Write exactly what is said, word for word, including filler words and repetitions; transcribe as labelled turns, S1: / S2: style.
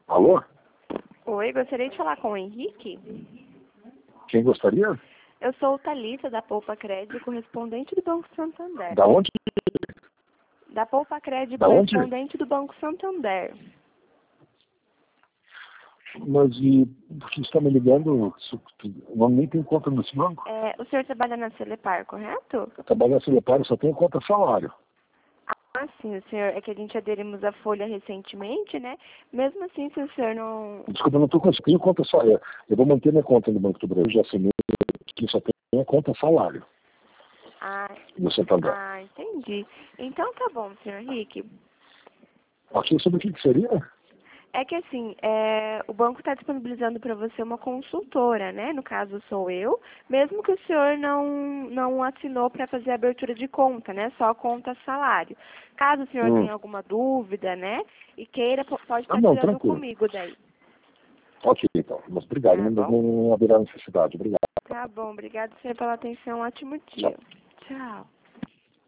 S1: Alô?
S2: Oi, gostaria de falar com o Henrique?
S1: Quem gostaria?
S2: Eu sou Thalita, da Poupa Crédito, correspondente do Banco Santander.
S1: Da onde?
S2: Da Poupa Crédito,
S1: Da onde?
S2: correspondente do Banco Santander.
S1: Mas e por que está me ligando? Não nem tem conta nesse banco.
S2: É, o senhor trabalha na Celepar, correto?
S1: Eu trabalho na Celepar, só tenho conta salário.
S2: Ah, sim, o senhor, é que a gente aderimos à Folha recentemente, né? Mesmo assim, se o senhor não...
S1: Desculpa, eu não estou conseguindo conta salário. Eu vou manter minha conta no Banco do Brasil, já assinei que só tenho a conta salário
S2: Ah,
S1: no Santander.
S2: ah, entendi. Então tá bom, senhor Henrique.
S1: Aqui sobre o que que seria?
S2: É que assim, é, o banco está disponibilizando para você uma consultora, né? No caso sou eu, mesmo que o senhor não, não assinou para fazer a abertura de conta, né? Só conta salário. Caso o senhor
S1: Hum.
S2: tenha alguma dúvida, né? E queira, po- pode
S1: Ah,
S2: estar
S1: não,
S2: tirando
S1: tranquilo.
S2: comigo daí.
S1: Ok, então. Mas obrigado,
S2: Tá
S1: não,
S2: bom?
S1: não, não haverá necessidade. Obrigado.
S2: Tá bom, obrigado, senhor, pela atenção. Ótimo
S1: Tchau.
S2: dia. Tchau.